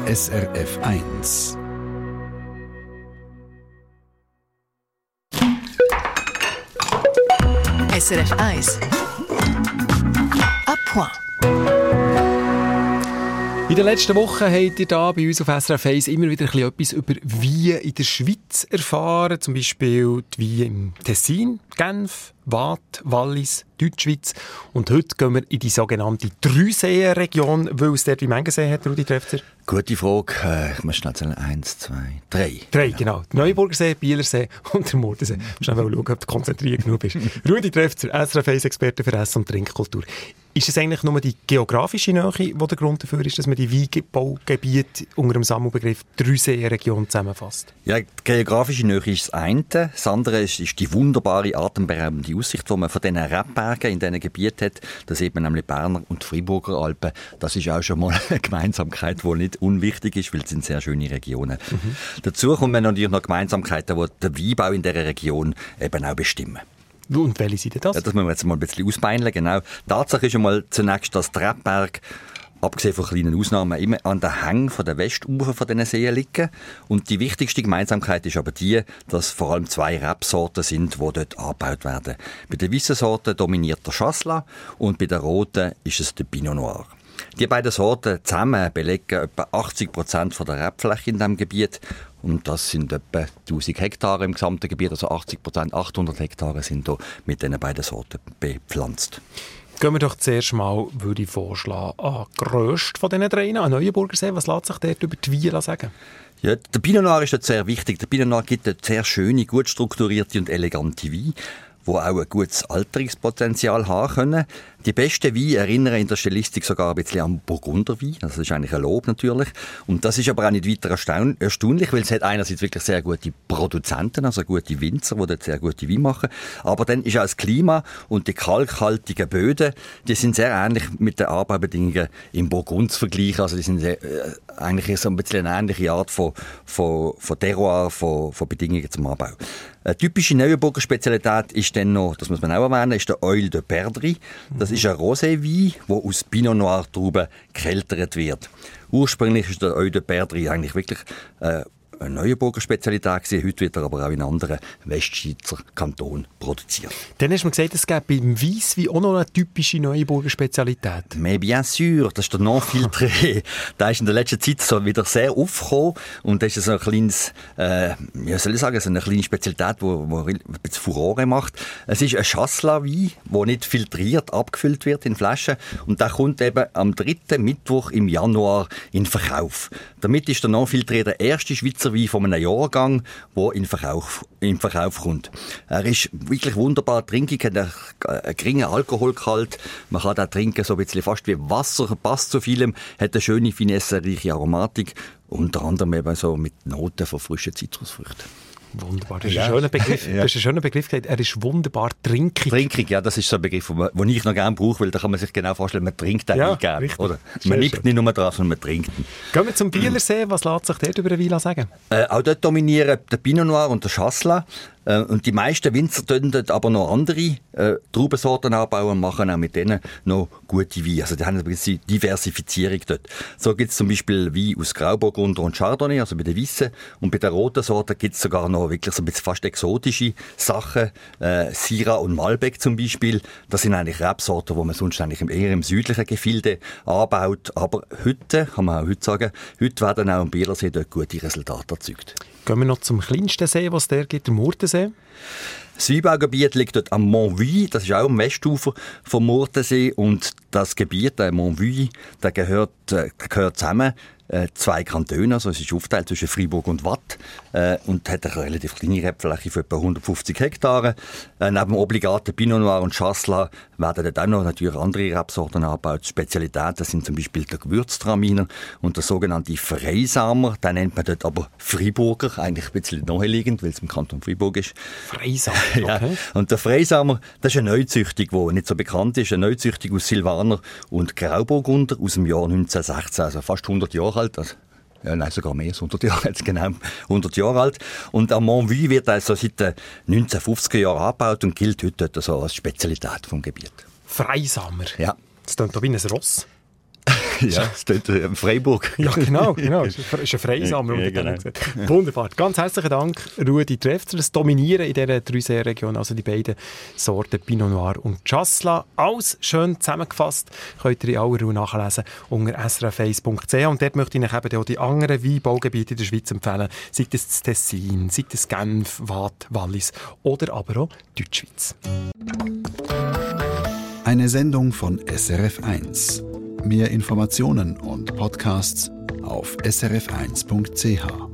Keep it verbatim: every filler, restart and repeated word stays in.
S R F eins. S R F eins. À point. In den letzten Wochen habt ihr hier bei uns auf S R F eins immer wieder etwas über Wein in der Schweiz erfahren. Zum Beispiel die Wein im Tessin, Genf, Waadt, Wallis, Deutschschweiz. Und heute gehen wir in die sogenannte Dreiseen-Region, weil es dort wie Mengensee hat, Rudi Trefzer. Gute Frage. Äh, ich muss schnell zählen. Eins, zwei, drei. Drei, genau. genau. Neuenburgersee, Bielersee und der Mordensee. Ich muss schauen, ob du konzentriert genug bist. Rudi Trefzer, S R F eins-Experte für Essen und Trinkkultur. Ist es eigentlich nur die geografische Nähe, die der Grund dafür ist, dass man die Weinbaugebiete unter dem Sammelbegriff Dreiseen-Region zusammenfasst? Ja, die geografische Nähe ist das eine. Das andere ist, ist die wunderbare, atemberaubende Aussicht, die man von diesen Rebbergen in diesen Gebieten hat. Da sieht man nämlich Berner und Freiburger Alpen. Das ist auch schon mal eine Gemeinsamkeit, die nicht unwichtig ist, weil es sind sehr schöne Regionen. Mhm. Dazu kommen natürlich noch Gemeinsamkeiten, die den Weinbau in dieser Region eben auch bestimmen. Und welche sind das? Ja, das müssen wir jetzt mal ein bisschen ausbeineln. Genau. Tatsache ist einmal zunächst, dass die Rebberge, abgesehen von kleinen Ausnahmen, immer an den Hängen von der Westufer von diesen Seen liegen. Und die wichtigste Gemeinsamkeit ist aber die, dass vor allem zwei Rebsorten sind, die dort angebaut werden. Bei der weißen Sorte dominiert der Chasselas und bei der roten ist es der Pinot Noir. Die beiden Sorten zusammen belegen etwa achtzig Prozent der Rebfläche in diesem Gebiet. Und das sind etwa tausend Hektare im gesamten Gebiet, also achtzig Prozent, achthundert Hektare sind hier mit diesen beiden Sorten bepflanzt. Gehen wir doch zuerst mal, würde ich vorschlagen, an den grössten von diesen drei, an Neuenburgersee. Was lässt sich dort über die Wein sagen? Ja, der Pinot Noir ist dort sehr wichtig. Der Pinot Noir gibt dort sehr schöne, gut strukturierte und elegante Weine, die auch ein gutes Alterungspotenzial haben können. Die besten Weine erinnern in der Stilistik sogar ein bisschen an Burgunderwein. Das ist eigentlich ein Lob natürlich. Und das ist aber auch nicht weiter erstaun- erstaunlich, weil es hat einerseits wirklich sehr gute Produzenten, also gute Winzer, die dort sehr gute Weine machen. Aber dann ist auch das Klima und die kalkhaltigen Böden, die sind sehr ähnlich mit den Anbaubedingungen im Burgund zu vergleichen. Also die sind sehr, äh, eigentlich so ein bisschen eine ähnliche Art von, von, von Terroir, von, von Bedingungen zum Anbau. Eine typische Neuenburger Spezialität ist dann noch, das muss man auch erwähnen, ist der Oeil de Perdrix. Das ist ein Roséwein, der aus Pinot Noir Trauben gekeltert wird. Ursprünglich ist der Oeil de Perdrix eigentlich wirklich äh, eine Neuenburger Spezialität gewesen. Heute wird er aber auch in anderen Westschweizer Kantonen produziert. Dann hast du mir gesagt, es gibt beim Weisswein auch noch eine typische Neuenburger Spezialität. Mais bien sûr, das ist der Non-Filtré. Der ist in der letzten Zeit so wieder sehr aufgekommen und das ist so ein kleines, äh, wie soll ich sagen, so eine kleine Spezialität, die ein bisschen Furore macht. Es ist ein Chasselas-Wein, der nicht filtriert, abgefüllt wird in Flaschen und der kommt eben am dritten Mittwoch im Januar in Verkauf. Damit ist der Non-Filtré der erste Schweizer Wein von einem Jahrgang, der in Verkauf, in Verkauf kommt. Er ist wirklich wunderbar trinkig, hat einen, einen geringen Alkoholgehalt. Man kann den trinken so ein bisschen fast wie Wasser, passt zu vielem, hat eine schöne, finessereiche Aromatik, unter anderem eben so mit Noten von frischen Zitrusfrüchten. Wunderbar, das ist ja ein schöner Begriff. Ja. Das ist ein schöner Begriff. Er ist wunderbar trinkig. Trinkig, ja, das ist so ein Begriff, den ich noch gerne brauche, weil da kann man sich genau vorstellen, man trinkt den ja, gerne. Richtig. Oder? Man nimmt nicht nur dran, sondern man trinkt ihn. Gehen wir zum Bielersee. Was lässt sich dort über den Wein sagen? Äh, auch dort dominieren der Pinot Noir und der Chasselas. Äh, und die meisten Winzer tun dort aber noch andere äh, Traubensorten anbauen und machen auch mit denen noch gute Weine. Also die haben eine gewisse Diversifizierung dort. So gibt es zum Beispiel Wein aus Grauburgunder und Chardonnay, also bei den Weissen. Und bei den roten Sorten gibt es sogar noch wirklich so ein bisschen fast exotische Sachen. Äh, Syrah und Malbec zum Beispiel. Das sind eigentlich Rebsorten, die man sonst eigentlich eher im südlichen Gefilde anbaut. Aber heute, kann man auch heute sagen, heute werden auch am Bielersee dort gute Resultate erzeugt. Gehen wir noch zum kleinsten See, was es der gibt, der Mordensee. Das Weinbaugebiet liegt dort am Montvue, das ist auch am Westufer vom Mordensee. Und das Gebiet, der Montvue, der gehört, äh, gehört zusammen äh, zwei Kantone, also es ist aufgeteilt zwischen Freiburg und Waadt äh, und hat eine relativ kleine Rebfläche von etwa hundertfünfzig Hektare. Äh, neben dem obligaten Pinot Noir und Chasselas werden dort auch noch natürlich andere Rebsorten angebaut. Spezialitäten sind zum Beispiel der Gewürztraminer und der sogenannte Freisamer. Den nennt man dort aber Freiburger, eigentlich ein bisschen naheliegend, weil es im Kanton Freiburg ist. Freisamer, okay. Ja. Und der Freisamer, das ist eine Neuzüchtung, die nicht so bekannt ist, eine Neuzüchtung aus Silvaner und Grauburgunder aus dem Jahr neunzehnhundertsechzehn, also fast hundert Jahre alt. Also, ja, nein, sogar mehr als hundert Jahre, jetzt genau hundert Jahre alt. Und am Montvue wird also seit den neunzehnhundertfünfziger Jahren angebaut und gilt heute so als Spezialität vom Gebiet. Freisamer? Ja. Das klingt doch wie ein Ross. Ja, das steht in Freiburg. Ja, genau, genau. Das ist ein Freisamer. Ja, genau. Wunderbar. Ganz herzlichen Dank, Rudi Trefzer. Das Dominieren in dieser Dreisee-Region, also die beiden Sorten Pinot Noir und Chasselas. Alles schön zusammengefasst. Könnt ihr in aller Ruhe nachlesen unter s r f eins punkt c h. Und dort möchte ich euch eben auch die anderen Weinbaugebiete in der Schweiz empfehlen. Sei das das Tessin, sei das Genf, Waadt, Wallis oder aber auch Deutschschweiz. Eine Sendung von S R F eins. Mehr Informationen und Podcasts auf s r f eins punkt c h.